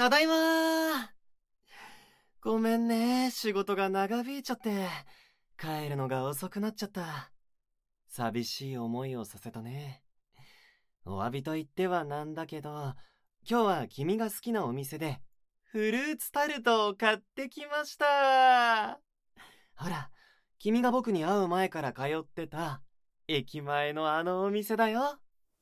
ただいまー。ごめんね、仕事が長引いちゃって、帰るのが遅くなっちゃった。寂しい思いをさせたね。お詫びと言ってはなんだけど、今日は君が好きなお店で、フルーツタルトを買ってきました。ほら、君が僕に会う前から通ってた、駅前のあのお店だよ。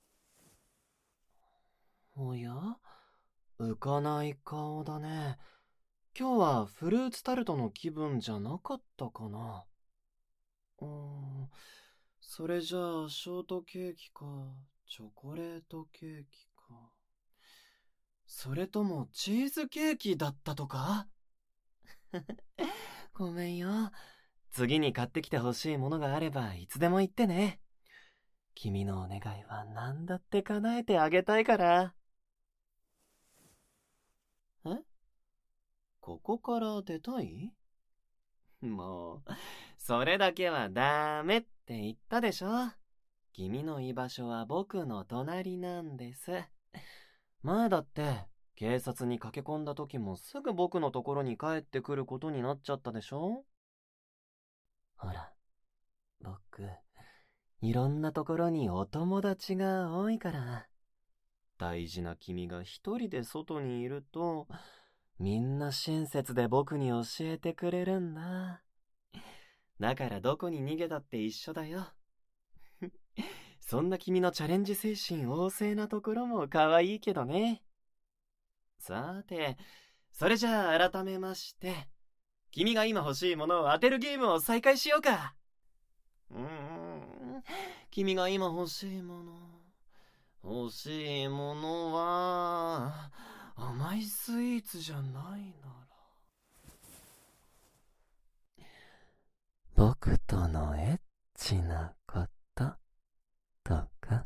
おや？浮かない顔だね。今日はフルーツタルトの気分じゃなかったかな。うーん、それじゃあショートケーキか、チョコレートケーキか。それともチーズケーキだったとか？ごめんよ。次に買ってきてほしいものがあればいつでも言ってね。君のお願いは何だって叶えてあげたいから。え？ここから出たい？もう、それだけはダメって言ったでしょ。君の居場所は僕の隣なんです。前だって、警察に駆け込んだ時もすぐ僕のところに帰ってくることになっちゃったでしょ。ほら、僕、いろんなところにお友達が多いから。大事な君が一人で外にいると、みんな親切で僕に教えてくれるんだ。だからどこに逃げたって一緒だよ。そんな君のチャレンジ精神旺盛なところも可愛いけどね。さて、それじゃあ改めまして、君が今欲しいものを当てるゲームを再開しようか。君が今欲しいもの。欲しいものは、甘いスイーツじゃないなら。僕とのエッチなこととか。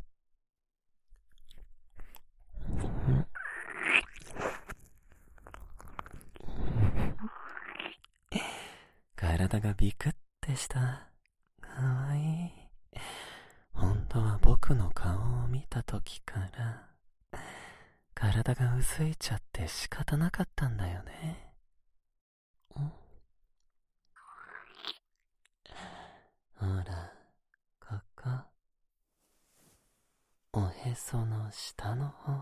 体がビクってした。かわいい。本当は僕の顔を見た時から体がうずいちゃって仕方なかったんだよね。ほら、ここ。おへその下の方。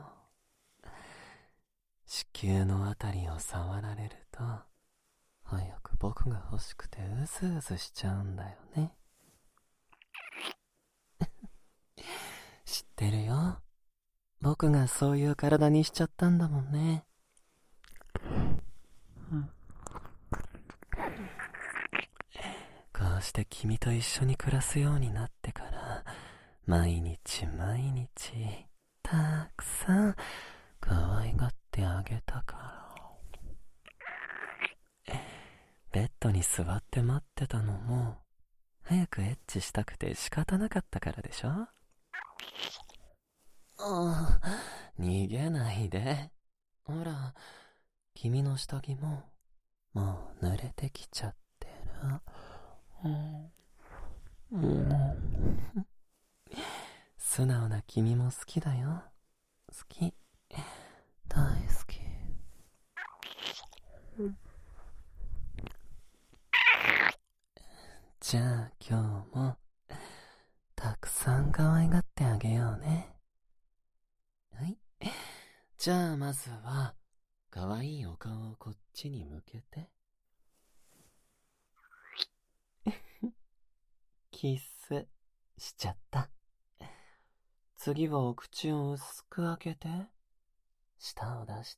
子宮のあたりを触られると、早く僕が欲しくてうずうずしちゃうんだよね。知ってるよ。僕がそういう体にしちゃったんだもんね。こうして君と一緒に暮らすようになってから、毎日毎日たくさん可愛がってあげたから。ベッドに座って待ってたのも早くエッチしたくて仕方なかったからでしょ。逃げないで。ほら、君の下着ももう濡れてきちゃってる。素直な君も好きだよ。好き。大好き。じゃあ今日もたくさん可愛がってあげようね。はい。じゃあまずは可愛いお顔をこっちに向けて。キスしちゃった。次はお口を薄く開けて、舌を出して。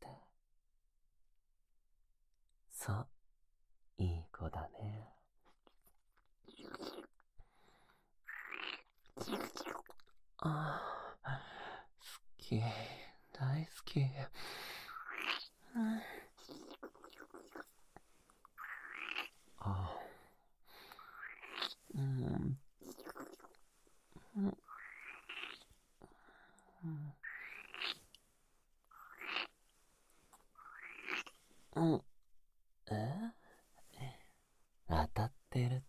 そう、いい子だね。ああ、好き、大好き。あ、うん。うん。当たってるって？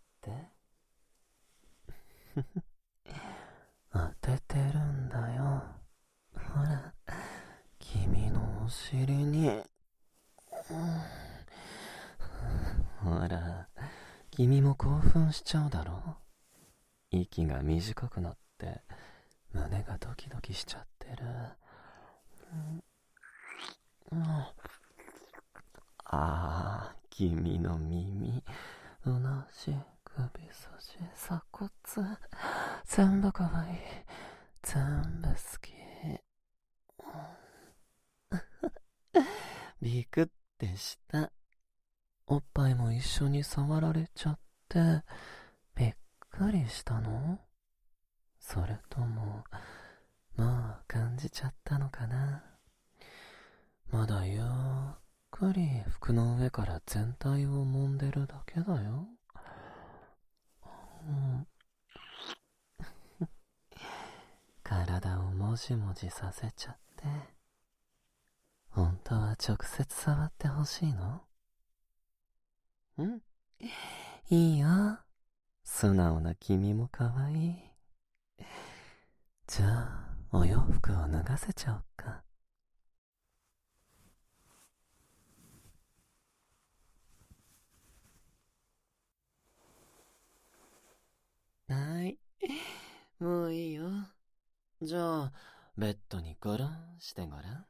当ててるんだよ。ほら、君のお尻に。 君も興奮しちゃうだろ。息が短くなって胸がドキドキしちゃってる。君の耳、うなじ、首筋、鎖骨、全部かわいい。全部好き。ビクってした。おっぱいも一緒に触られちゃってびっくりしたの？それとももう感じちゃったのかな？まだゆっくり服の上から全体を揉んでるだけだよ。体をもじもじさせちゃって。本当は直接触ってほしいの？いいよ。素直な君もかわいい。じゃあお洋服を脱がせちゃおっか。はい、もういいよ。じゃあベッドにゴロンしてごらん。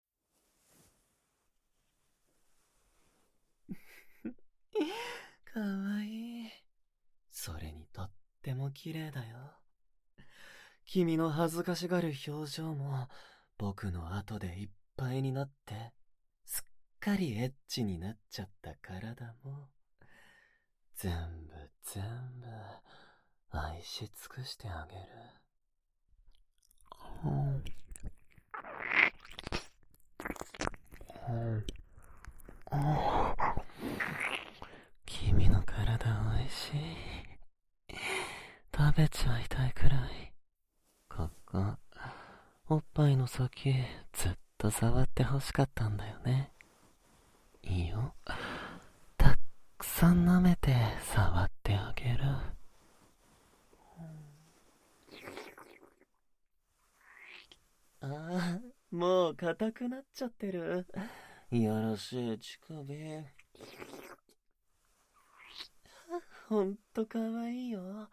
かわいい。それにとっても綺麗だよ。君の恥ずかしがる表情も僕の後でいっぱいになってすっかりエッチになっちゃった体も全部愛し尽くしてあげる。君の体おいしい。食べちゃいたいくらい。ここおっぱいの先ずっと触ってほしかったんだよね。いいよ、たくさん舐めて触ってあげる。もう硬くなっちゃってる。いやらしい乳首。ほんとかわいいよ。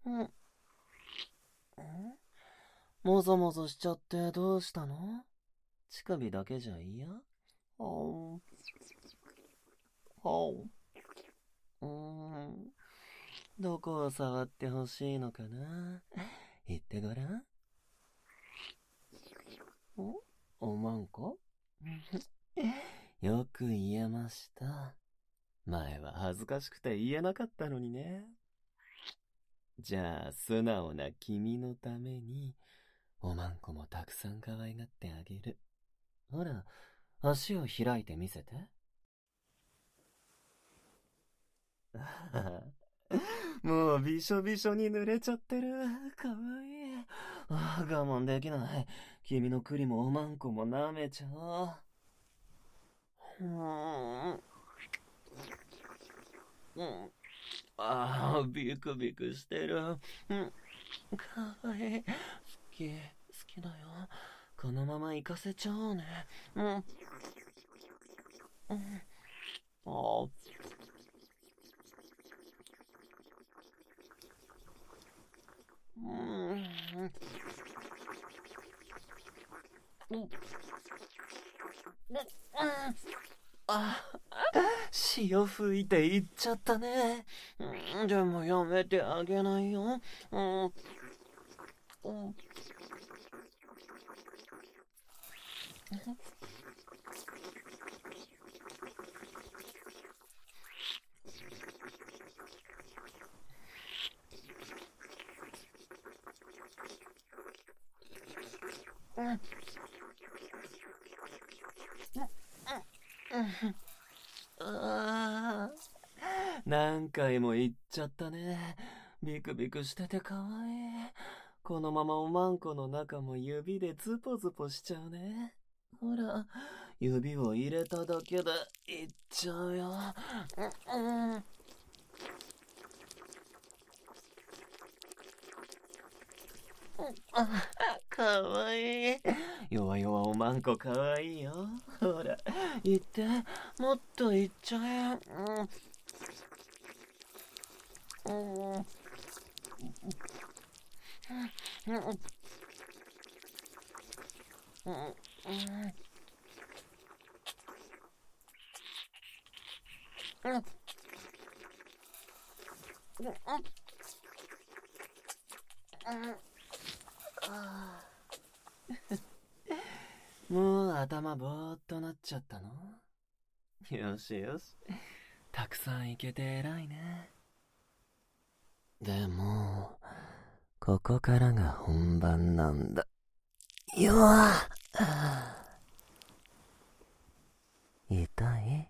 もぞもぞしちゃってどうしたの？乳首だけじゃ嫌？どこを触ってほしいのかな？言ってごらん。おまんこ？よく言えました。前は恥ずかしくて言えなかったのにね。じゃあ素直な君のためにおまんこもたくさん可愛がってあげる。ほら、足を開いてみせて。もうびしょびしょに濡れちゃってる。かわいい。我慢できない。君の栗もおまんこも舐めちゃおう。ビクビクしてる。かわいい。好きだよ。このまま行かせちゃおうね。潮吹いて行っちゃったね。でもやめてあげないよ。何回も言っちゃったね。ビクビクしててかわいい。このままおまんこの中も指でズポズポしちゃうね。ほら、指を入れただけでいっちゃうよ。かわいい。弱々おまんこかわいいよ。ほら、行って、もっと行っちゃえ。 もう頭ぼーっとなっちゃったの？よしよし。たくさんいけて偉いね。でも、ここからが本番なんだ。よわ痛い？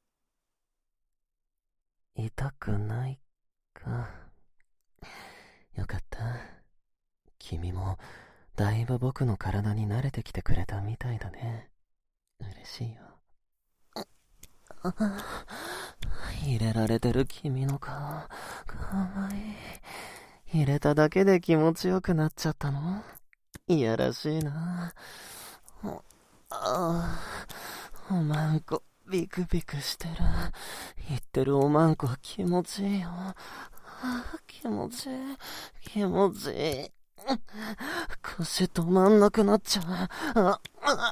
痛くないか。よかった。君もだいぶ僕の体に慣れてきてくれたみたいだね。嬉しいよ。入れられてる君の顔、かわいい。入れただけで気持ちよくなっちゃったの？いやらしいな。おまんこ、ビクビクしてる。言ってるおまんこ気持ちいいよ。気持ちいい、気持ちいい。腰止まんなくなっちゃう。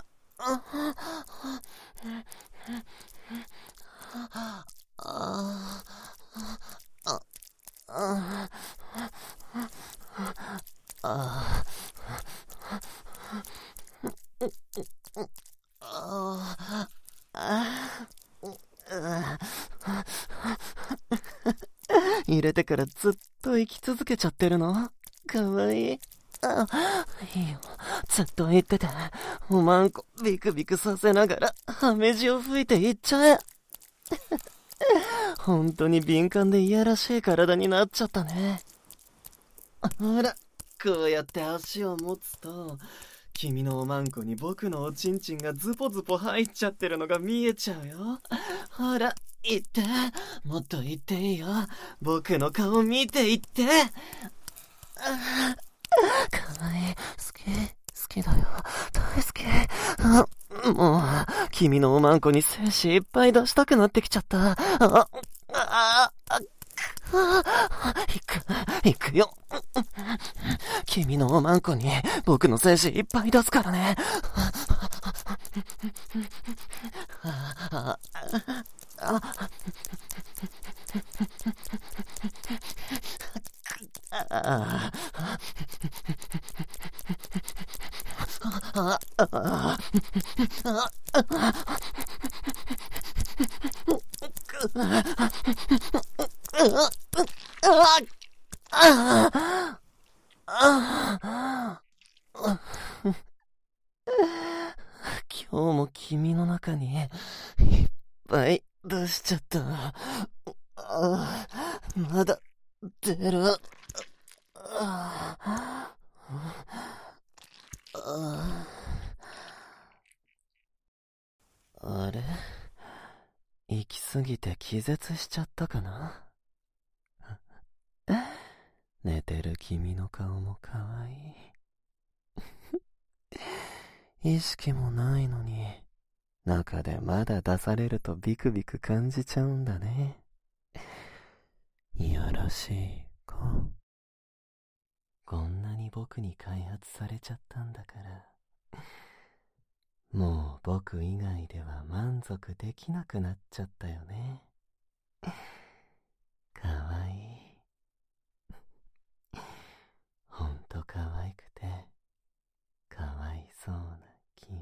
入れてからずっと生き続けちゃってるの？かわいい。いいよ。ずっと言ってて、おまんこビクビクさせながら、ハメジを吹いていっちゃえ。本当に敏感でいやらしい体になっちゃったね。ほら、こうやって足を持つと、君のおまんこに僕のおちんちんがズポズポ入っちゃってるのが見えちゃうよ。ほら、言って。もっと言っていいよ。僕の顔見て言って。かわいい。好きだよ。大好き。もう、君のおまんこに精子いっぱい出したくなってきちゃった。行くよ。君のおまんこに僕の精子いっぱい出すからね。今日も君の中にいっぱい出しちゃった。まだ出る。あれ？行き過ぎて気絶しちゃったかな？寝てる君の顔もかわいい。意識もないのに、中でまだ出されるとビクビク感じちゃうんだね。いやらしい子。こんなに僕に開発されちゃったんだから、もう僕以外では満足できなくなっちゃったよね。かわいい。ほんとかわいくて、かわいそうな君。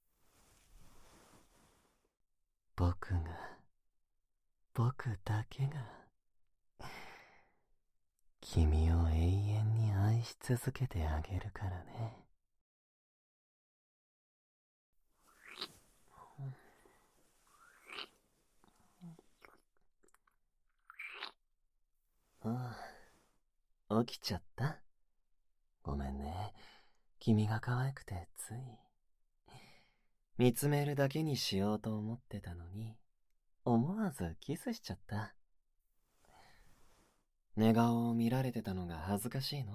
僕だけが、君を永遠に愛し続けてあげるからね。起きちゃった？ごめんね。君が可愛くてつい。見つめるだけにしようと思ってたのに、思わずキスしちゃった。寝顔を見られてたのが恥ずかしいの？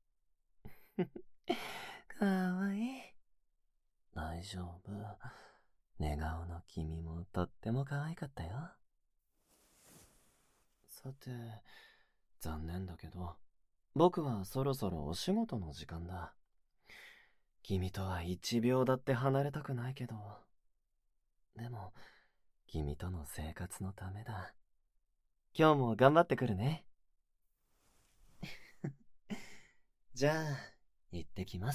かわいい。大丈夫。寝顔の君もとっても可愛かったよ。さて、 残念だけど、僕はそろそろお仕事の時間だ。君とは1秒だって離れたくないけど、でも、君との生活のためだ。今日も頑張ってくるね。じゃあ、行ってきます。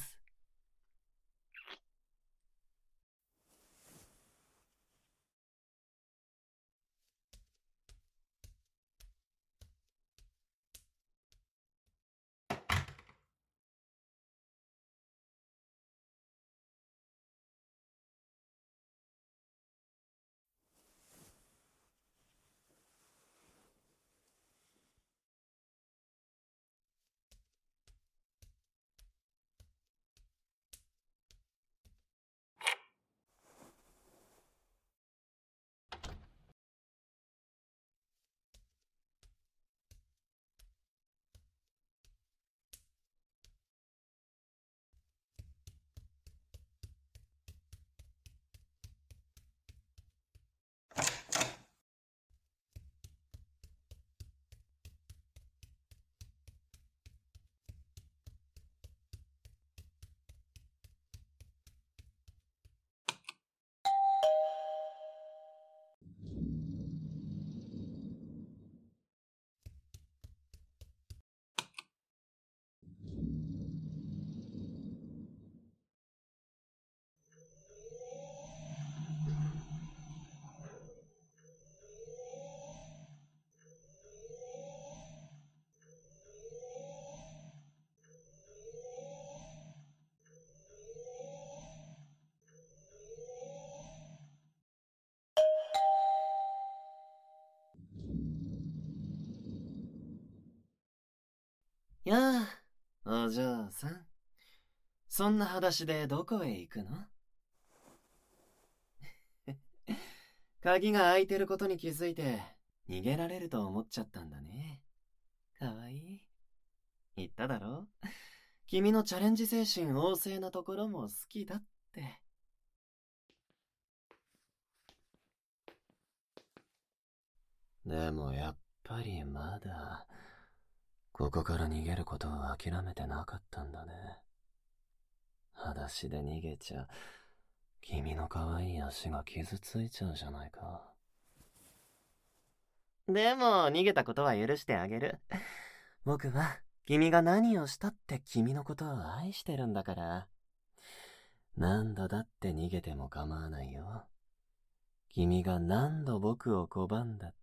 やあ、お嬢さん。そんな裸足でどこへ行くの？鍵が開いてることに気づいて、逃げられると思っちゃったんだね。かわいい。言っただろ？君のチャレンジ精神旺盛なところも好きだって。でもやっぱりまだ、ここから逃げることを諦めてなかったんだね。裸足で逃げちゃ、君の可愛い足が傷ついちゃうじゃないか。でも逃げたことは許してあげる。僕は君が何をしたって君のことを愛してるんだから。何度だって逃げても構わないよ。君が何度僕を拒んだって、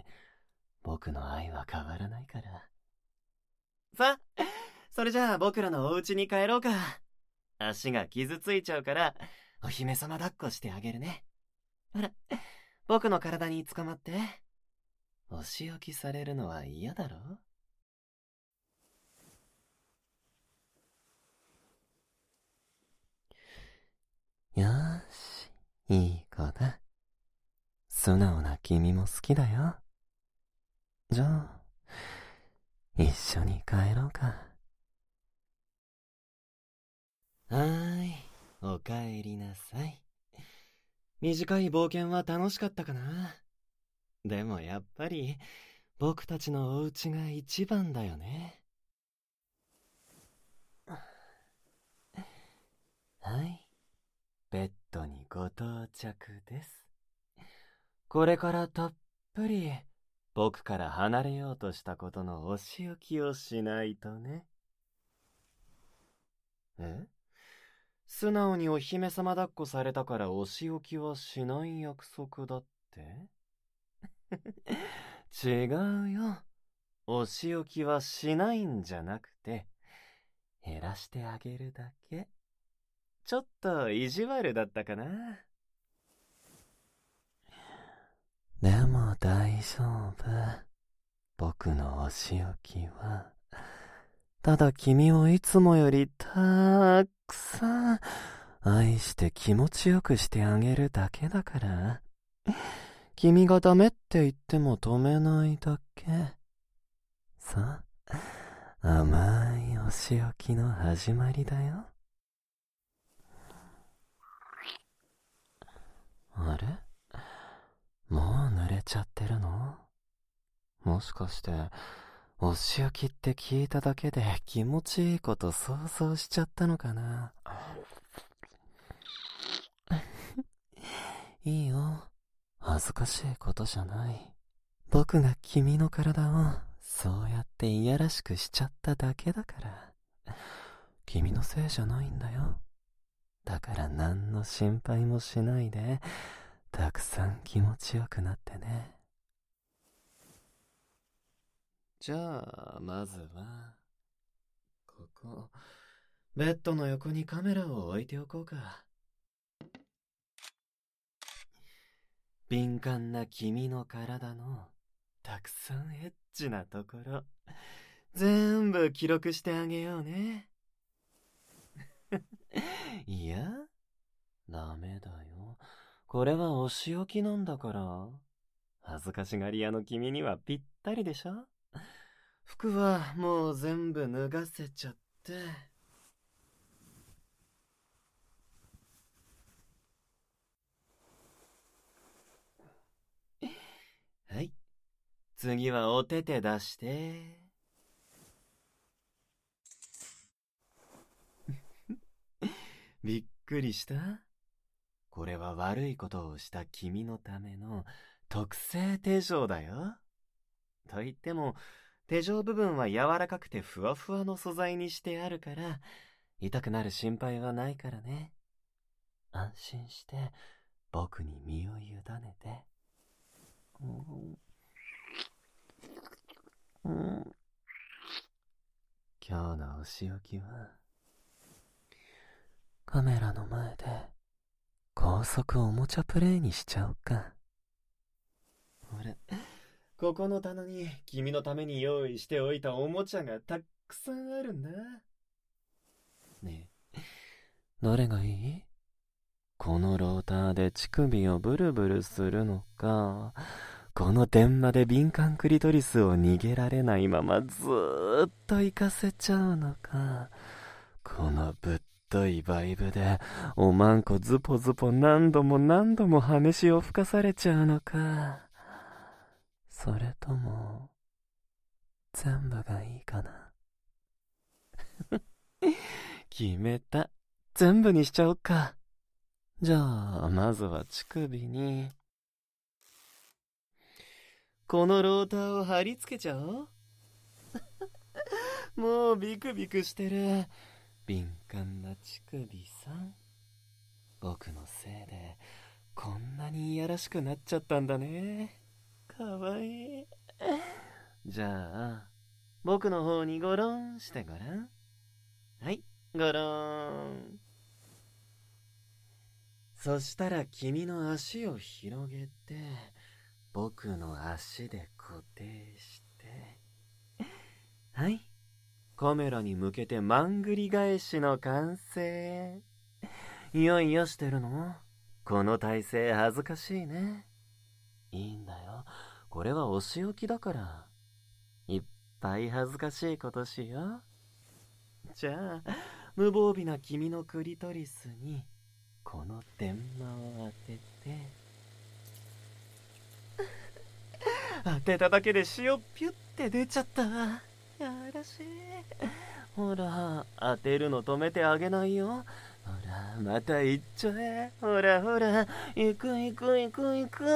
僕の愛は変わらないから。さ、それじゃあ僕らのお家に帰ろうか。足が傷ついちゃうから、お姫様抱っこしてあげるね。ほら、僕の体に捕まって。お仕置きされるのは嫌だろ？よーし、いい子だ。素直な君も好きだよ。じゃあ、一緒に帰ろうか。はーい、おかえりなさい。短い冒険は楽しかったかな？でもやっぱり、僕たちのお家が一番だよね。はい、ベッドにご到着です。これからたっぷり、僕から離れようとしたことのお仕置きをしないとね。え？素直にお姫様抱っこされたからお仕置きはしない約束だって？違うよ。お仕置きはしないんじゃなくて、減らしてあげるだけ。ちょっと意地悪だったかな。でも大丈夫。僕のお仕置きは、ただ君をいつもよりたくさん愛して気持ちよくしてあげるだけだから。君がダメって言っても止めないだけ。さあ、甘いお仕置きの始まりだよ。あれ？もう濡れちゃってるの？もしかして、 お仕置きって聞いただけで気持ちいいこと想像しちゃったのかな。いいよ。恥ずかしいことじゃない。僕が君の体をそうやっていやらしくしちゃっただけだから。君のせいじゃないんだよ。だから何の心配もしないで、たくさん気持ちよくなってね。じゃあ、まずは、ここ、ベッドの横にカメラを置いておこうか。敏感な君の体のたくさんエッチなところ、全部記録してあげようね。いや、ダメだよ。これはお仕置きなんだから。恥ずかしがり屋の君にはぴったりでしょ。服はもう全部脱がせちゃって。はい。次はお手手出して。びっくりした？これは悪いことをした君のための特製手錠だよ。と言っても、手錠部分は柔らかくてふわふわの素材にしてあるから、痛くなる心配はないからね。安心して僕に身を委ねて。今日のお仕置きはカメラの前で高速おもちゃプレイにしちゃおうか。ほら、ここの棚に君のために用意しておいたおもちゃがたくさんあるんだ。ねえ、どれがいい？このローターで乳首をブルブルするのか、この電話で敏感クリトリスを逃げられないままずーっと行かせちゃうのか、このぶっといバイブでおまんこズポズポ何度も何度も羽飯を吹かされちゃうのか、それとも全部がいいかな。決めた。全部にしちゃおっか。じゃあまずは乳首にこのローターを貼り付けちゃおう。もうビクビクしてる敏感な乳首さん。僕のせいでこんなにいやらしくなっちゃったんだね。かわいい。じゃあ僕の方にゴロンしてごらん。はい、ゴロン。そしたら君の足を広げて僕の足で固定して、はい、カメラに向けてまんぐり返しの完成。いやいやしてるの？この体勢恥ずかしいね。いいんだよ、これはお仕置きだから。いっぱい恥ずかしいことしよう。じゃあ無防備な君のクリトリスにこの電話を当てて、当てただけで塩ピュって出ちゃった。やらしい。ほら、当てるの止めてあげないよ。ほら、また行っちゃえ。ほらほら、行く行く行く行く。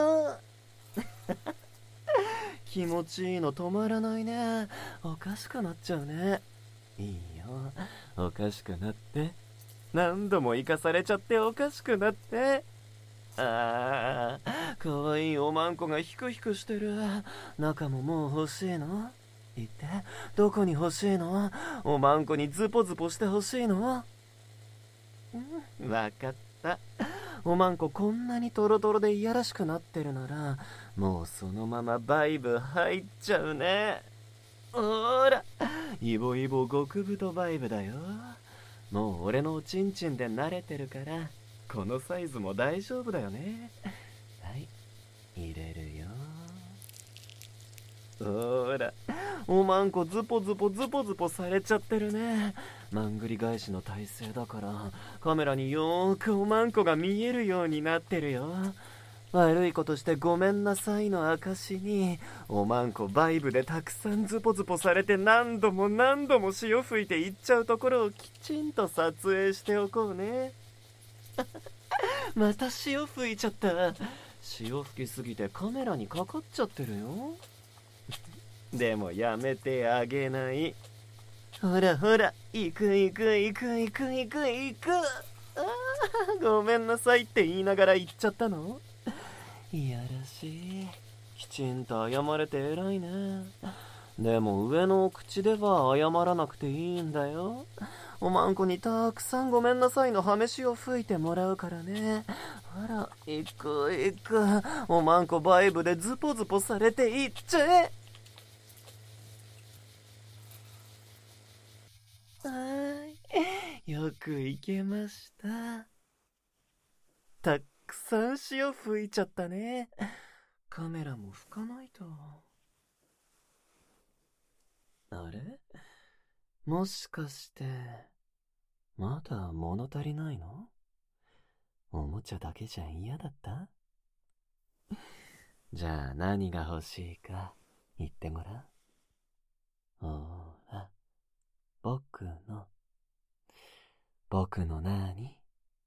気持ちいいの止まらないね。おかしくなっちゃうね。いいよ、おかしくなって。何度も生かされちゃっておかしくなって。ああ、かわいいおまんこがヒクヒクしてる。中ももう欲しいの？言って、どこに欲しいの？おまんこにズポズポして欲しいの？わかった。おまんここんなにトロトロでいやらしくなってるなら、もうそのままバイブ入っちゃうね。ほーら、イボイボ極太バイブだよ。もう俺のおちんちんで慣れてるからこのサイズも大丈夫だよね。はい、入れるよ。ほら、おまんこズポズポズポズポされちゃってるね。まんぐり返しの体勢だからカメラによーくおまんこが見えるようになってるよ。 悪いことしてごめんなさいの証に、おまんこバイブでたくさんズポズポされて何度も何度も潮吹いて行っちゃうところをきちんと撮影しておこうね。また潮吹いちゃった。潮吹きすぎてカメラにかかっちゃってるよ。でもやめてあげない。ほらほら、行く行く行く行く行く行く。ごめんなさいって言いながら言っちゃったの？いやらしい。きちんと謝れて偉いね。でも上の口では謝らなくていいんだよ。おまんこにたくさんごめんなさいの羽飯を吹いてもらうからね。あら、行く行く。おまんこバイブでズポズポされていっちゃえ。よくいけました。たくさん潮吹いちゃったね。カメラも拭かないと。あれ？もしかして、まだ物足りないの？おもちゃだけじゃ嫌だった？じゃあ何が欲しいか言ってごらん。ほら、僕の何？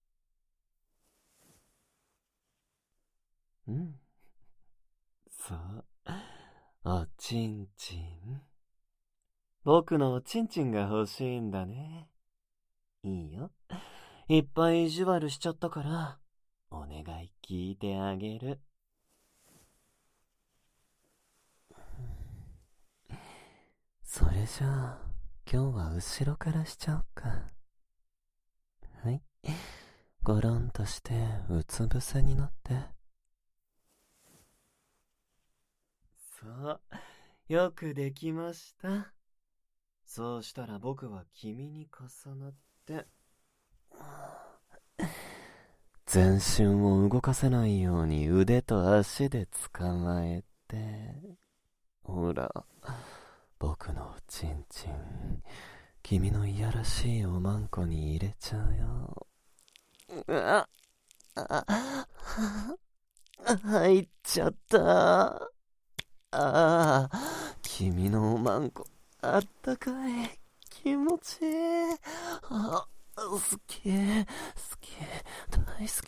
うん。そう。おちんちん。僕のおちんちんが欲しいんだね。いいよ。いっぱい意地悪しちゃったから、お願い聞いてあげる。それじゃあ、今日は後ろからしちゃおうか。はい。ゴロンとしてうつ伏せになって。そう、よくできました。そうしたら僕は君に重なって、全身を動かせないように腕と足で捕まえて、ほら、僕のちんちん、君のいやらしいおまんこに入れちゃうよ。入っちゃった。君のおまんこ、あったかい。気持ちいい。好き、大好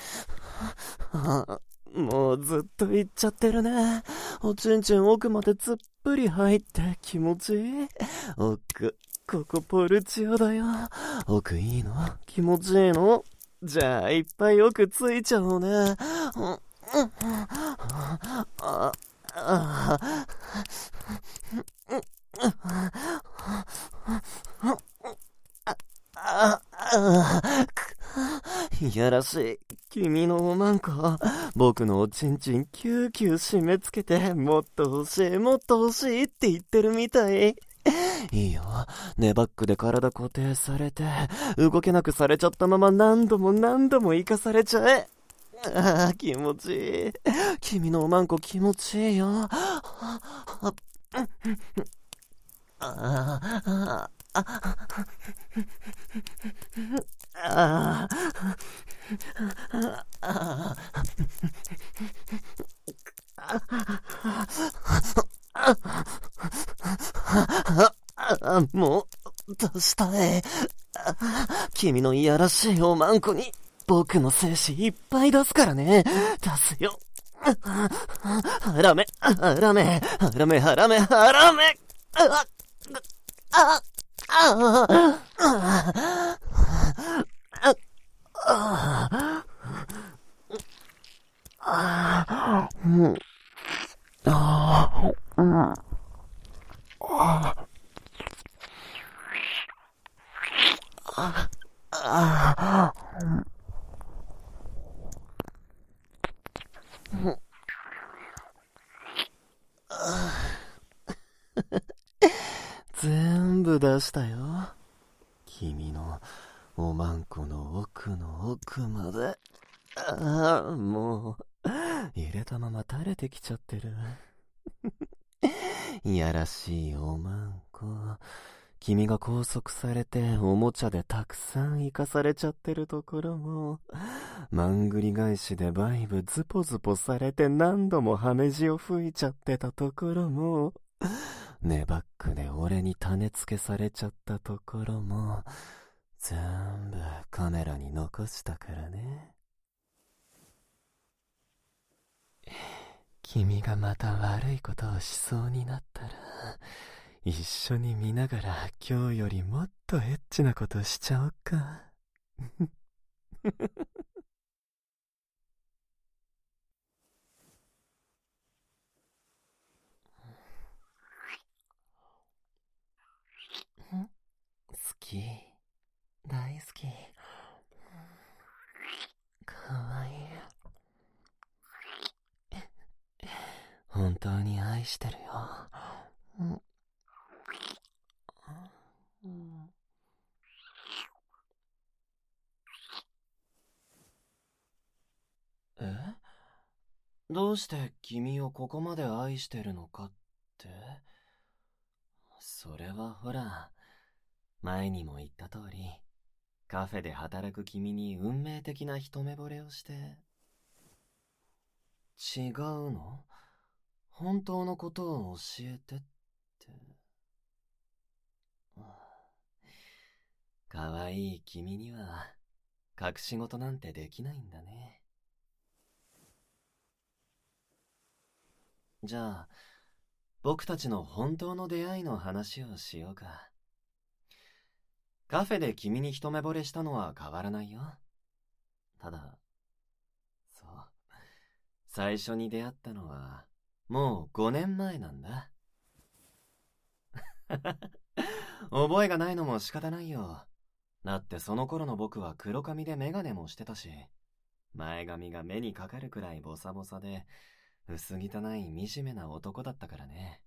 き。もうずっと言っちゃってるね。おちんちん奥までつっぷり入って気持ちいい。奥、ここポルチオだよ。奥いいの？気持ちいいの？じゃあいっぱい奥ついちゃおうね。いやらしい。君のおまんこ、僕のおちんちんキューキュー締め付けて、もっと欲しい、もっと欲しいって言ってるみたい。いいよ。ネバックで体固定されて、動けなくされちゃったまま何度も何度も生かされちゃえ。気持ちいい。君のおまんこ気持ちいいよ。もう、どうしたい？君のいやらしいおまんこに、僕の精子いっぱい出すからね。出すよ。ハラメ、ハラメ、ハラメ、ハラメ、ハラメ。全部出したよ。君のおまんこの奥の奥まで。もう、入れたまま垂れてきちゃってる。いやらしいおまんこ。 君が拘束されておもちゃでたくさん生かされちゃってるところも、まんぐり返しでバイブズポズポされて何度もハメジを吹いちゃってたところも、ネバックで俺に種付けされちゃったところも、全部カメラに残したからね。君がまた悪いことをしそうになったら、一緒に見ながら今日よりもっとエッチなことしちゃおっか。好き。大好き。かわいい。本当に愛してるよ。え？どうして君をここまで愛してるのかって？それはほら、前にも言った通り、カフェで働く君に運命的な一目惚れをして。違うの？本当のことを教えてって。かわいい君には隠し事なんてできないんだね。じゃあ、僕たちの本当の出会いの話をしようか。カフェで君に一目惚れしたのは変わらないよ。ただ、そう、最初に出会ったのはもう5年前なんだ。覚えがないのも仕方ないよ。だってその頃の僕は黒髪でメガネもしてたし、前髪が目にかかるくらいボサボサで、薄汚い惨めな男だったからね。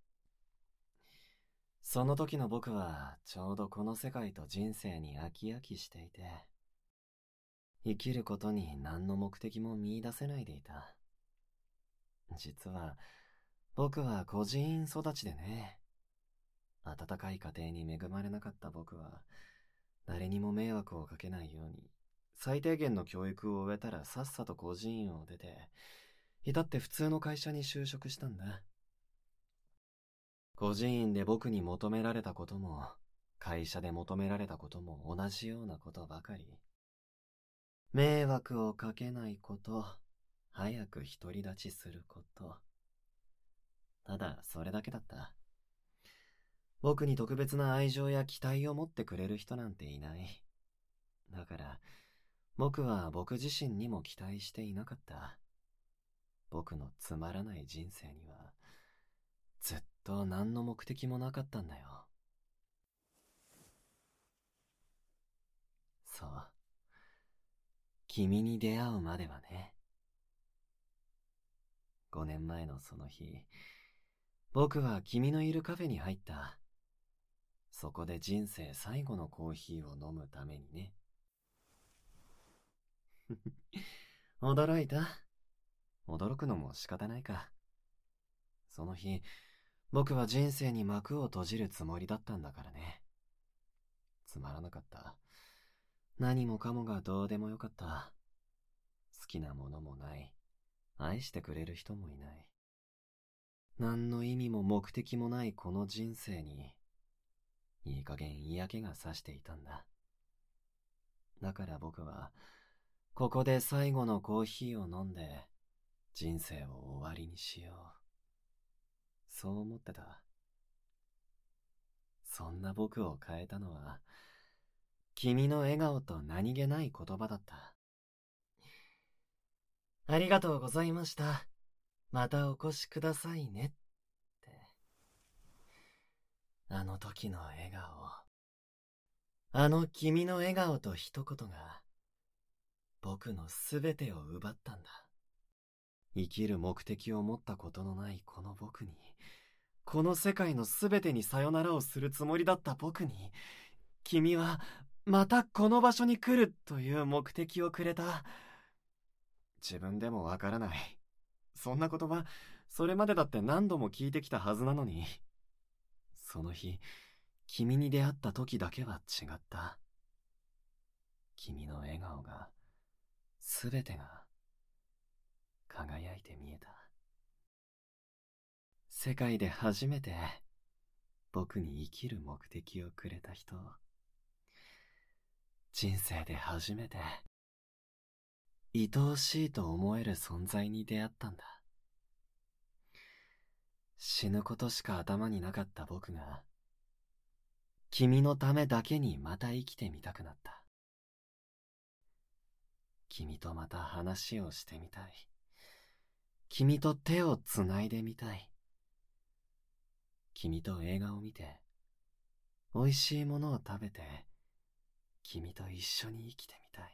その時の僕はちょうどこの世界と人生に飽き飽きしていて、生きることに何の目的も見出せないでいた。実は僕は孤児院育ちでね、温かい家庭に恵まれなかった僕は、誰にも迷惑をかけないように、最低限の教育を終えたらさっさと孤児院を出て、至って普通の会社に就職したんだ。孤児院で僕に求められたことも、会社で求められたことも同じようなことばかり。迷惑をかけないこと、早く独り立ちすること。ただそれだけだった。僕に特別な愛情や期待を持ってくれる人なんていない。だから、僕は僕自身にも期待していなかった。僕のつまらない人生には、ずっと何の目的もなかったんだよ。そう。君に出会うまではね。5年前のその日、僕は君のいるカフェに入った。そこで人生最後のコーヒーを飲むためにね。驚いた？驚くのも仕方ないか。その日、僕は人生に幕を閉じるつもりだったんだからね。つまらなかった。何もかもがどうでもよかった。好きなものもない。愛してくれる人もいない。何の意味も目的もないこの人生に、いい加減嫌気がさしていたんだ。だから僕は、ここで最後のコーヒーを飲んで、人生を終わりにしよう。そう思ってた。そんな僕を変えたのは、君の笑顔と何気ない言葉だった。ありがとうございました。またお越しくださいねって。あの時の笑顔。あの君の笑顔と一言が、僕のすべてを奪ったんだ。生きる目的を持ったことのないこの僕に、この世界のすべてにさよならをするつもりだった僕に、君はまたこの場所に来るという目的をくれた。自分でもわからない。そんな言葉、それまでだって何度も聞いてきたはずなのに。その日、 君に出会った時だけは違った。君の笑顔が、すべてが、輝いて見えた。世界で初めて、僕に生きる目的をくれた人。人生で初めて、愛おしいと思える存在に出会ったんだ。死ぬことしか頭になかった僕が、君のためだけにまた生きてみたくなった。君とまた話をしてみたい。君と手をつないでみたい。君と映画を見て、美味しいものを食べて、君と一緒に生きてみたい。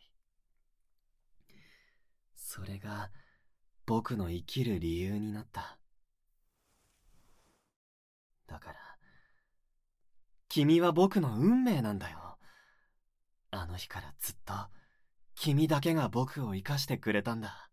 それが僕の生きる理由になった。だから、君は僕の運命なんだよ。あの日からずっと、君だけが僕を生かしてくれたんだ。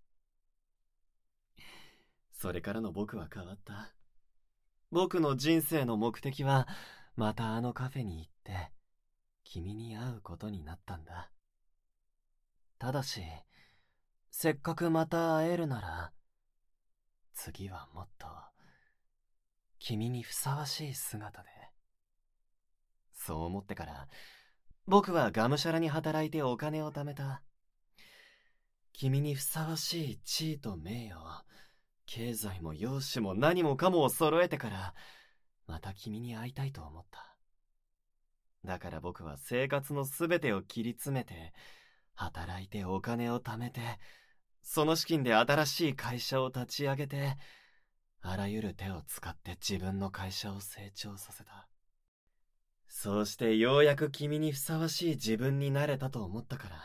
それからの僕は変わった。僕の人生の目的は、またあのカフェに行って、君に会うことになったんだ。ただし、せっかくまた会えるなら、次はもっと、君にふさわしい姿で。そう思ってから、僕はがむしゃらに働いてお金を貯めた。君にふさわしい地位と名誉、経済も容姿も何もかもを揃えてから、また君に会いたいと思った。だから僕は生活のすべてを切り詰めて、働いてお金を貯めて、その資金で新しい会社を立ち上げて、あらゆる手を使って自分の会社を成長させた。そうしてようやく君にふさわしい自分になれたと思ったから、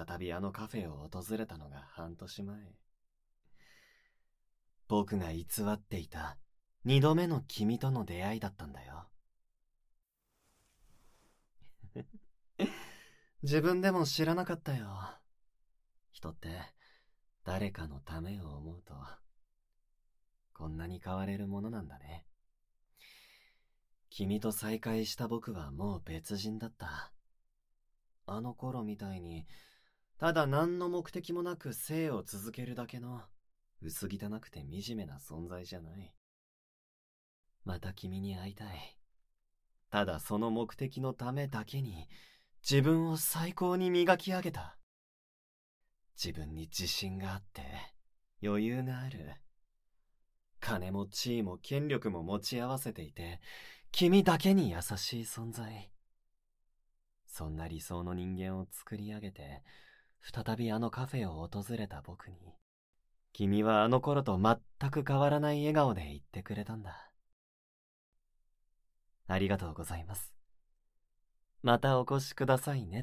再びあのカフェを訪れたのが半年前。僕が偽っていた二度目の君との出会いだったんだよ。自分でも知らなかったよ。人って誰かのためを思うとこんなに変われるものなんだね。君と再会した僕はもう別人だった。あの頃みたいにただ何の目的もなく生を続けるだけの薄汚くて惨めな存在じゃない。また君に会いたい。ただその目的のためだけに自分を最高に磨き上げた。自分に自信があって余裕がある。金も地位も権力も持ち合わせていて、君だけに優しい存在。そんな理想の人間を作り上げて、再びあのカフェを訪れた僕に、君はあの頃と全く変わらない笑顔で言ってくれたんだ。ありがとうございます。またお越しくださいねって。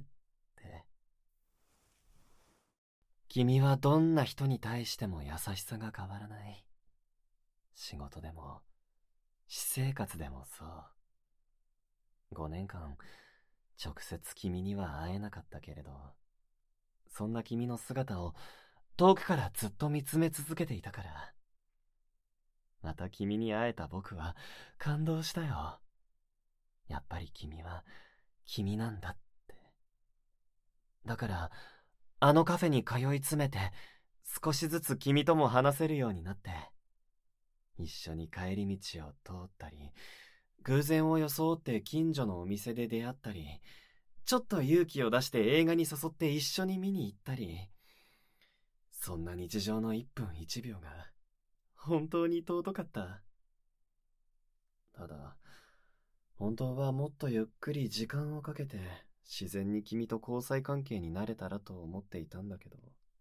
君はどんな人に対しても優しさが変わらない。仕事でも、私生活でもそう。5年間、直接君には会えなかったけれど、そんな君の姿を遠くからずっと見つめ続けていたから。また君に会えた僕は感動したよ。やっぱり君は君なんだって。だから、あのカフェに通い詰めて、少しずつ君とも話せるようになって、一緒に帰り道を通ったり、偶然を装って近所のお店で出会ったり、ちょっと勇気を出して映画に誘って一緒に見に行ったり、そんな日常の1分1秒が本当に尊かった。ただ、本当はもっとゆっくり時間をかけて自然に君と交際関係になれたらと思っていたんだけど、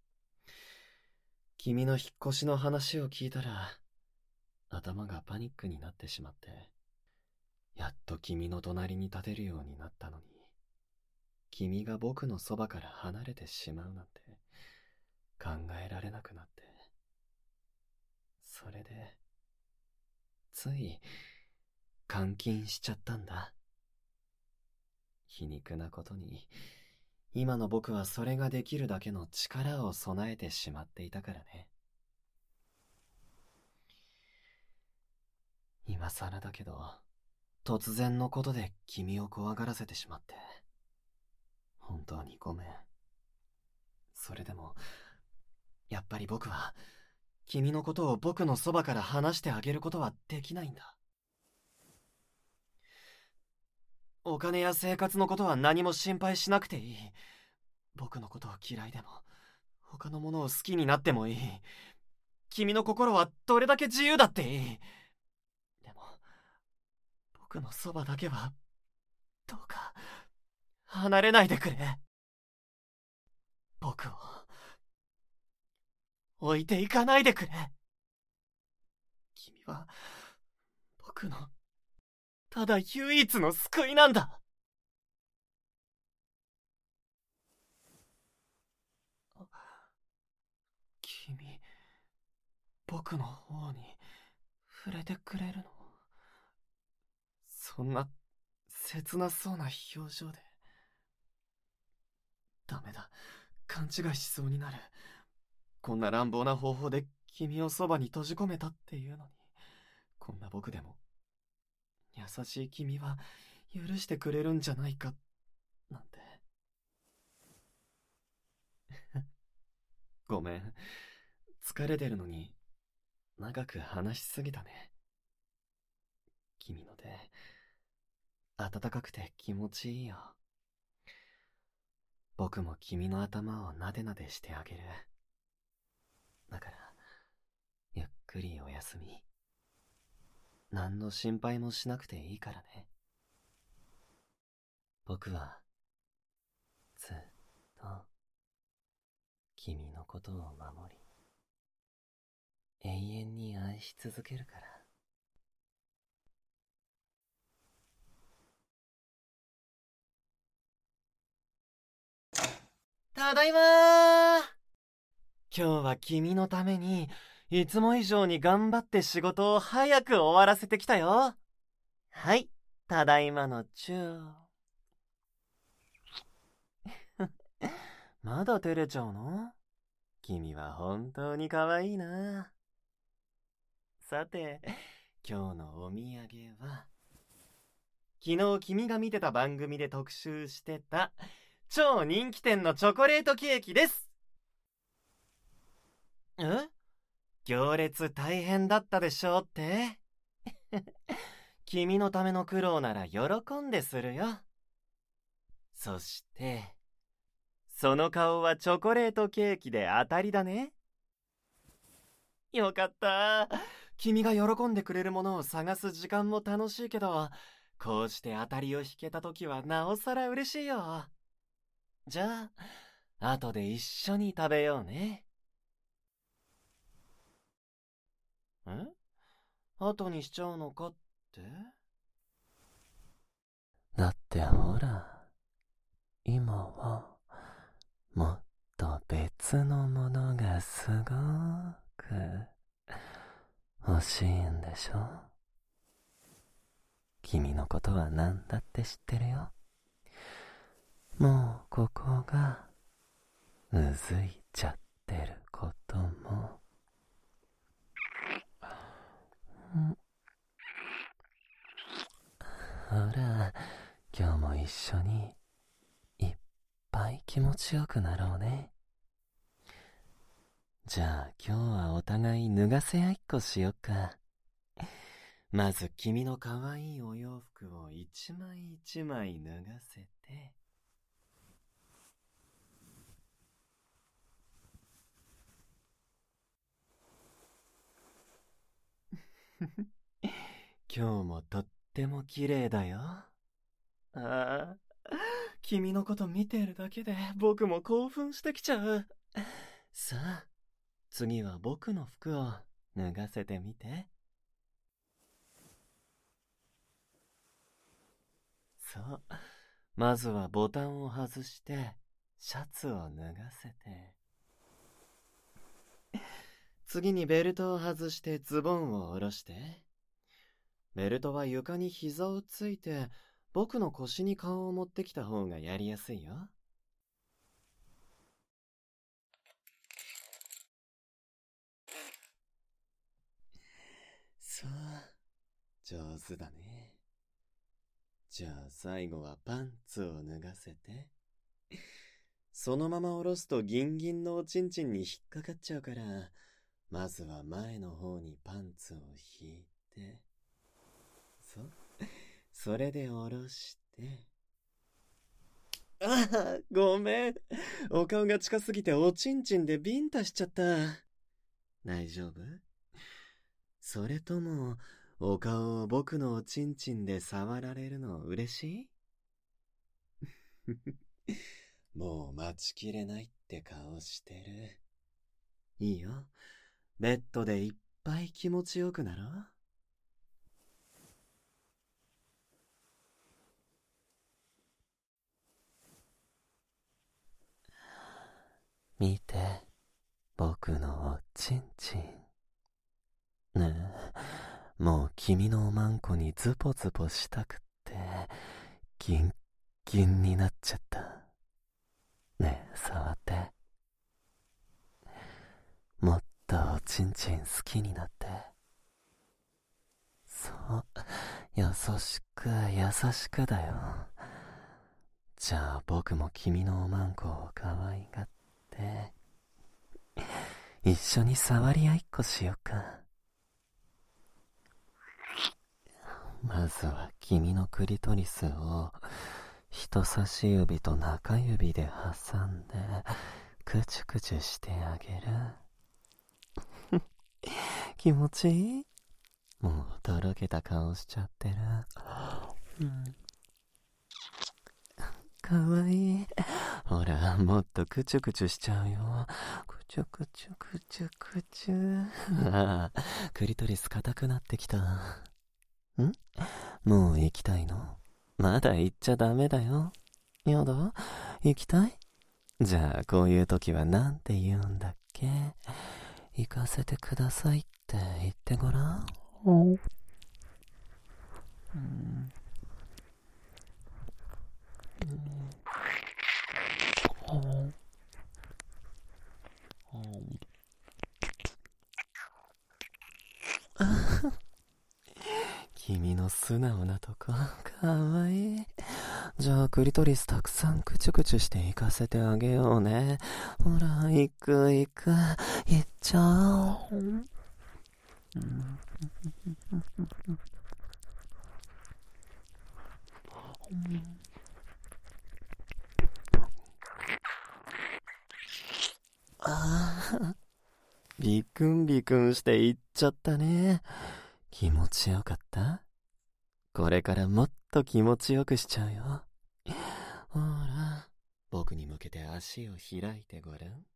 君の引っ越しの話を聞いたら頭がパニックになってしまって、やっと君の隣に立てるようになったのに、君が僕のそばから離れてしまうなんて考えられなくなって、それでつい監禁しちゃったんだ。皮肉なことに、今の僕はそれができるだけの力を備えてしまっていたからね。今更だけど、 突然のことで君を怖がらせてしまって。本当にごめん。それでも、やっぱり僕は、君のことを僕のそばから話してあげることはできないんだ。お金や生活のことは何も心配しなくていい。僕のことを嫌いでも、他のものを好きになってもいい。君の心はどれだけ自由だっていい。でも、僕のそばだけは、どうか、離れないでくれ。僕を、置いていかないでくれ。君は、僕の、ただ唯一の救いなんだ。君、僕の方に触れてくれるの？そんな切なそうな表情で。ダメだ、勘違いしそうになる。こんな乱暴な方法で君をそばに閉じ込めたっていうのに、こんな僕でも優しい君は許してくれるんじゃないかなんて。ごめん、疲れてるのに長く話しすぎたね。君の手、温かくて気持ちいいよ。僕も君の頭をなでなでしてあげる。だから、ゆっくりおやすみ。何の心配もしなくていいからね。僕は、ずっと、君のことを守り、永遠に愛し続けるから。ただいまー。今日は君のために、いつも以上に頑張って仕事を早く終わらせてきたよ。はい、ただいまのチュー。まだ照れちゃうの？君は本当に可愛いな。さて、今日のお土産は、昨日君が見てた番組で特集してた超人気店のチョコレートケーキです。行列大変だったでしょって？君のための苦労なら喜んでするよ。そして、その顔はチョコレートケーキで当たりだね。よかった。君が喜んでくれるものを探す時間も楽しいけど、こうして当たりを引けたときはなおさら嬉しいよ。じゃあ、後で一緒に食べようね。後にしちゃうのかって？だってほら、今はもっと別のものがすごく欲しいんでしょ？君のことは何だって知ってるよ。もうここがうずいちゃってることも。ほら、今日も一緒にいっぱい気持ちよくなろうね。じゃあ今日はお互い脱がせ合いっこしよっか。まず君の可愛いお洋服を一枚一枚脱がせて。今日もとっても綺麗だよ。ああ、君のこと見てるだけで僕も興奮してきちゃう。さあ、次は僕の服を脱がせてみて。そう、まずはボタンを外してシャツを脱がせて、次にベルトを外してズボンを下ろして。ベルトは床に膝をついて僕の腰に顔を持ってきた方がやりやすいよ。そう、上手だね。 じゃあ最後はパンツを脱がせて。そのまま下ろすとギンギンのおちんちんに引っかかっちゃうから、まずは前の方にパンツを引いて、それで下ろして。ああ、ごめん。お顔が近すぎておちんちんでビンタしちゃった。大丈夫？それとも、お顔を僕のおちんちんで触られるの嬉しい？もう待ちきれないって顔してる。いいよ。ベッドでいっぱい気持ちよくなろう。見て、僕のおちんちん。ねえ、もう君のおまんこにズポズポしたくって、ギンギンになっちゃった。ねえ、触って。もっとおちんちん好きになって。そう、優しく優しくだよ。じゃあ僕も君のおまんこを可愛がって、一緒に触り合いっこしようか。まずは君のクリトリスを人差し指と中指で挟んでクチュクチュしてあげる。気持ちいい？もうとろけた顔しちゃってる。かわいい。ほら、もっとクチュクチュしちゃうよ。クチュクチュクチュクチュ。ああ、クリトリス硬くなってきた。もう行きたいの？まだ行っちゃダメだよ。やだ？行きたい？じゃあこういう時はなんて言うんだっけ？行かせてくださいって言ってごらん。君の素直なとこかわいい。じゃあクリトリスたくさんクチュクチュして行かせてあげようね。ほら、行く行く、行っちゃおう。ああ、ビクンビクンして行っちゃったね。気持ちよかった？これからもっと気持ちよくしちゃうよ。ほら、僕に向けて足を開いてごらん。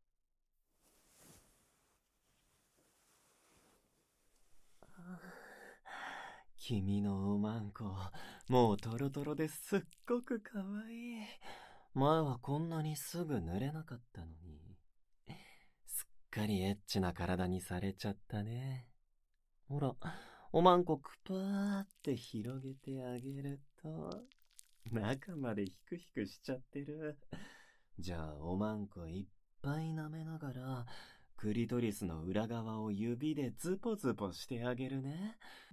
君のおまんこ、もうトロトロですっごくかわいい。前はこんなにすぐ濡れなかったのに。すっかりエッチな体にされちゃったね。ほら、おまんこくぱーって広げてあげると、中までヒクヒクしちゃってる。じゃあおまんこいっぱい舐めながら、クリトリスの裏側を指でズポズポしてあげるね。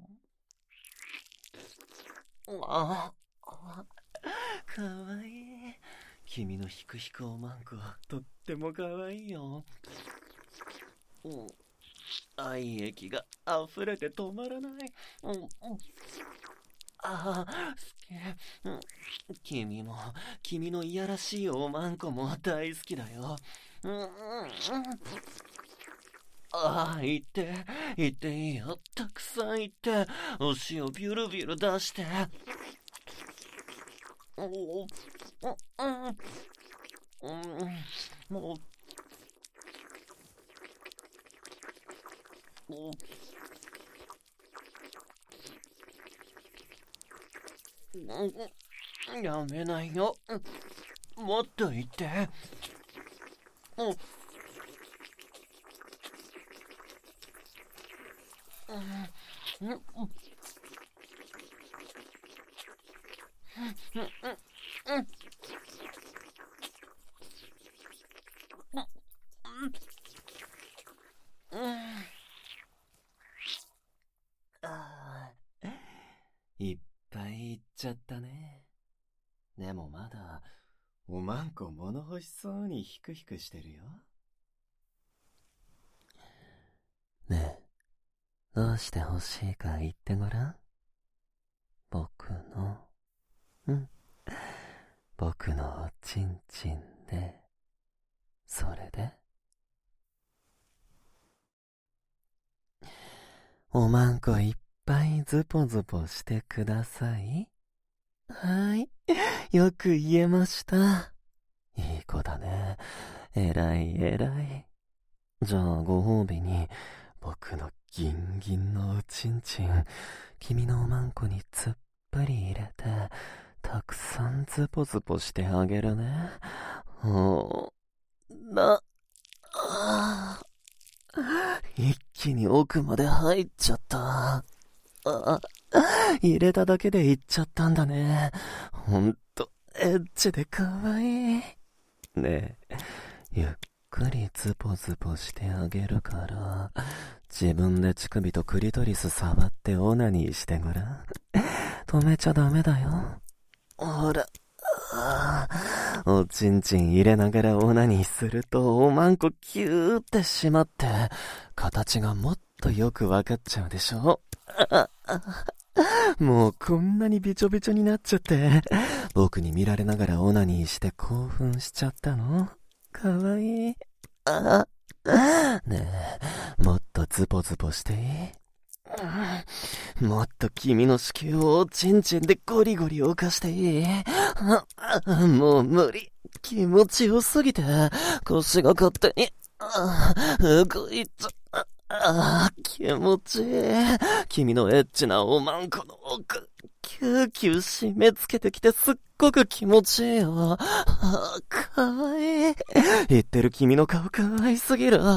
ああ、かわいい。君のヒクヒクおまんこ、とってもかわいいよ。愛液が溢れて止まらない。ああ、すげえ。君のいやらしいおまんこも大好きだよ。ああ、行っていいよ。たくさん行って、お塩ビュルビュル出して。もう、やめないよ。もっと言って。いっぱいいっちゃったね。でもまだ、おまんこ物欲しそうにヒクヒクしてるよ。ねえ、どうして欲しいか言ってごらん。僕のおちんちんで、それでおまんこいっぱいズポズポしてください。はい、よく言えました。いい子だね。えらいえらい。じゃあご褒美に、僕のギンギンのおちんちん、君のおまんこにつっぷり入れて、たくさんズポズポしてあげるね。一気に奥まで入っちゃった。入れただけでいっちゃったんだね。ほんと、エッチでかわいい。ねえ、ゆっくりズポズポしてあげるから、自分で乳首とクリトリス触ってオナニーしてごらん。止めちゃダメだよ。ほら、おちんちん入れながらオナニーするとおまんこキューってしまって、形がもっとよくわかっちゃうでしょ。もうこんなにびちょびちょになっちゃって、僕に見られながらオナニーして興奮しちゃったの？かわいい。ねえ、もっとズポズポしていい？もっと君の子宮をおちんちんでゴリゴリ浮かしていい？もう無理。気持ちよすぎて、腰が勝手に、動いちゃ、気持ちいい。君のエッチなおまんこの奥、キューキュー締め付けてきてすっごく気持ちいいよ。かわいい。言ってる君の顔かわいすぎる。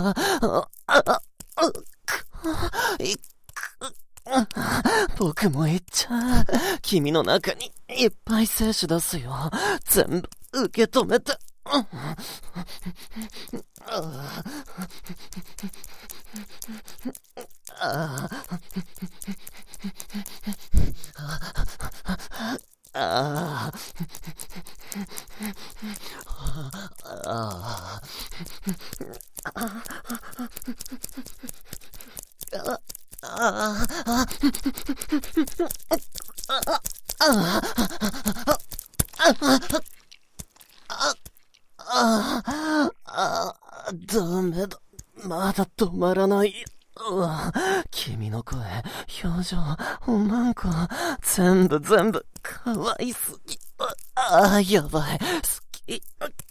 僕も言っちゃう。君の中にいっぱい精子出すよ。全部受け止めて。ダメだ。まだ止まらない。君の声、表情、おまんこ、全部かわいすぎ。やばい。好き。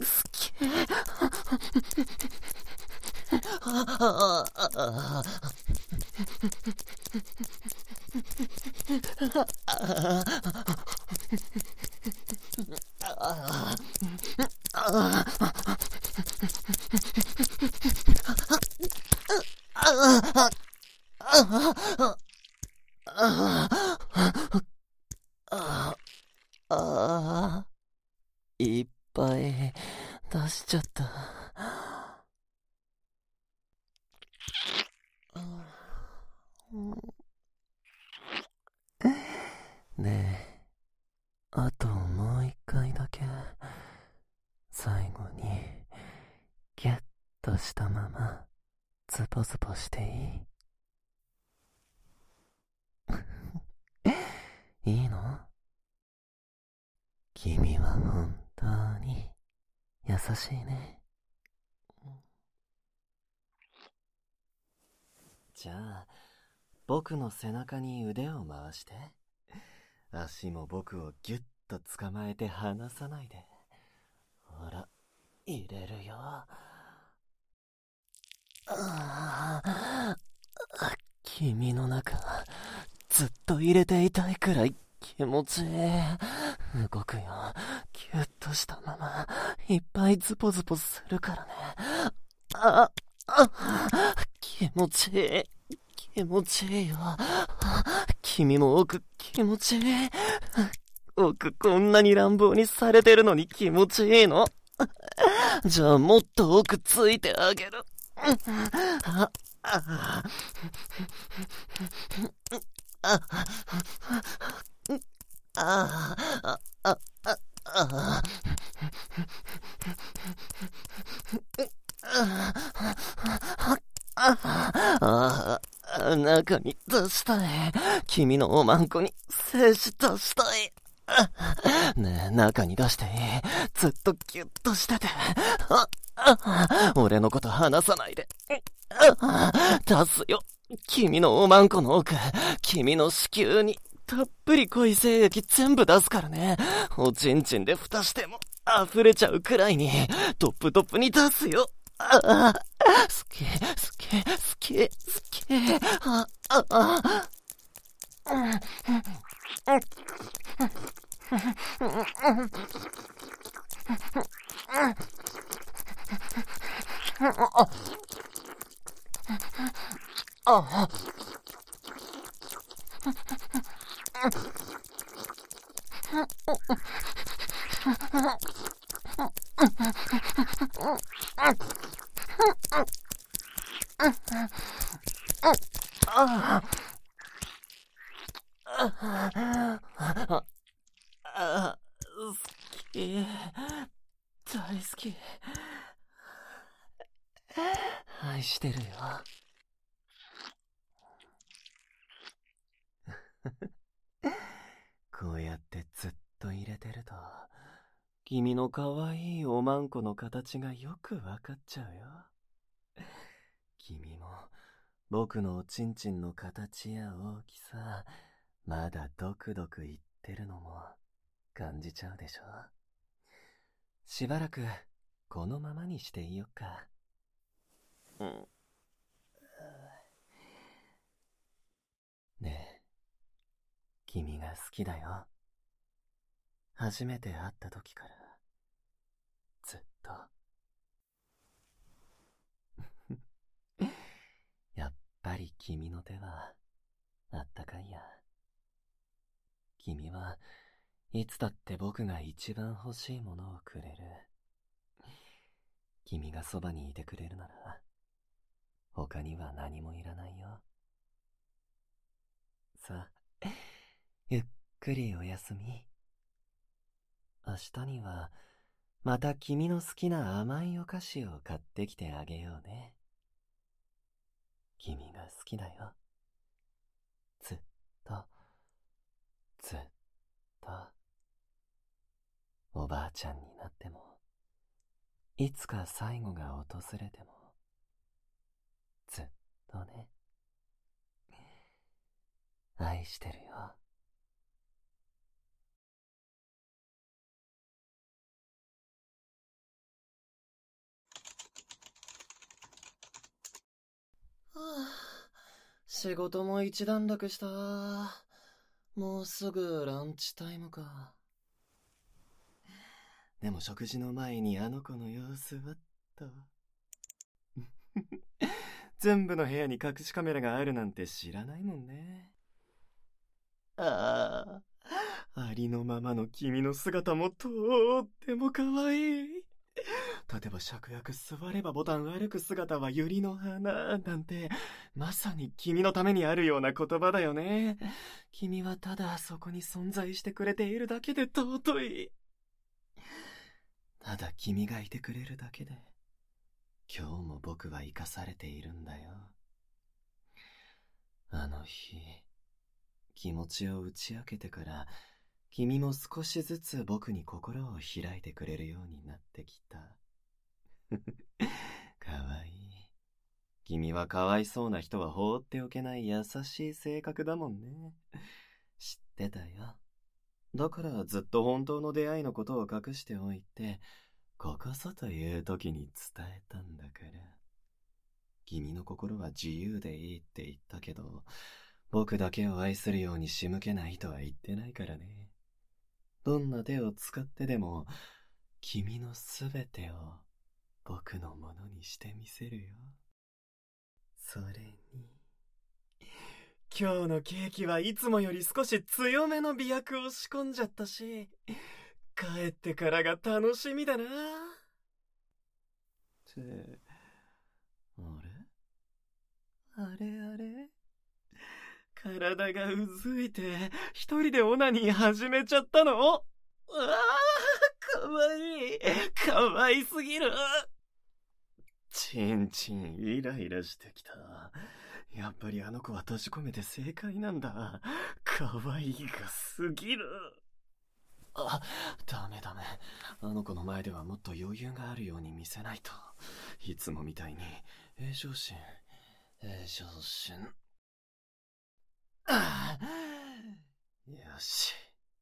いっぱい出しちゃった。ねえ、あともう一回だけ、最後に、ギュッとしたまま、ズポズポしていい？いいの？君は本当に優しいね。じゃあ、僕の背中に腕を回して。足も僕をギュッと捕まえて離さないで。ほら、入れるよ。君の中、ずっと入れていたいくらい気持ちいい。動くよ。ギュッとしたまま、いっぱいズポズポするからね。気持ちいい。気持ちいいよ。君も奥気持ちいい。奥こんなに乱暴にされてるのに気持ちいいの？じゃあもっと奥ついてあげる。 中に出したい。君のおまんこに精子出したい。ねえ、中に出していい？ずっとギュッとしてて。俺のこと離さないで。出すよ。君のおまんこの奥、君の子宮にたっぷり濃い精液全部出すからね。おちんちんで蓋しても溢れちゃうくらいにトップトップに出すよ。好き、好き、好き、好き。好き。大好き。愛してるよ。こうやってずっと入れてると、君の可愛いおまんこの形がよくわかっちゃうよ。君も僕のおちんちんの形や大きさ、まだドクドク言ってるのも感じちゃうでしょ。しばらくこのままにしていよっか。ねえ、君が好きだよ。初めて会った時からずっと。やっぱり君の手はあったかいや。君はいつだって僕が一番欲しいものをくれる。君がそばにいてくれるなら他には何もいらないよ。さあ、ゆっくりおやすみ。明日にはまた君の好きな甘いお菓子を買ってきてあげようね。君が好きだよ。ずっと、ずっと。おばあちゃんになっても、いつか最後が訪れても、ずっとね。愛してるよ。仕事も一段落した。もうすぐランチタイムか。でも食事の前にあの子の様子はと。全部の部屋に隠しカメラがあるなんて知らないもんね。ありのままの君の姿もとっても可愛い。例えば芍薬座ればボタン歩く姿は百合の花なんて、まさに君のためにあるような言葉だよね。君はただそこに存在してくれているだけで尊い。ただ君がいてくれるだけで、今日も僕は生かされているんだよ。あの日、気持ちを打ち明けてから、君も少しずつ僕に心を開いてくれるようになってきた。かわいい。君はかわいそうな人は放っておけない優しい性格だもんね。知ってたよ。だからずっと本当の出会いのことを隠しておいて、ここぞという時に伝えたんだから。君の心は自由でいいって言ったけど、僕だけを愛するように仕向けないとは言ってないからね。どんな手を使ってでも、君のすべてを僕のものにしてみせるよ。それに、今日のケーキはいつもより少し強めの美薬を仕込んじゃったし、帰ってからが楽しみだな。って、あれ体がうずいて、一人でオナニー始めちゃったの？うわー、かわいい。かわいすぎる。チンチンイライラしてきた。 やっぱりあの子は閉じ込めて正解なんだ。可愛いがすぎる。あ、ダメダメ。あの子の前ではもっと余裕があるように見せないと。いつもみたいに、平常心、平常心。ああ、よし。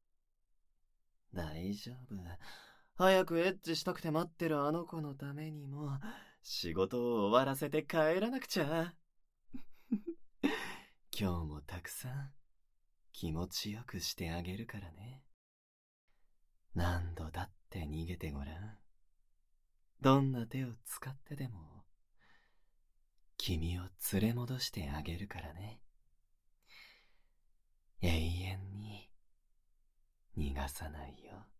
大丈夫。早くエッチしたくて待ってるあの子のためにも、仕事を終わらせて帰らなくちゃ。今日もたくさん気持ちよくしてあげるからね。何度だって逃げてごらん。どんな手を使ってでも、君を連れ戻してあげるからね。永遠に逃がさないよ。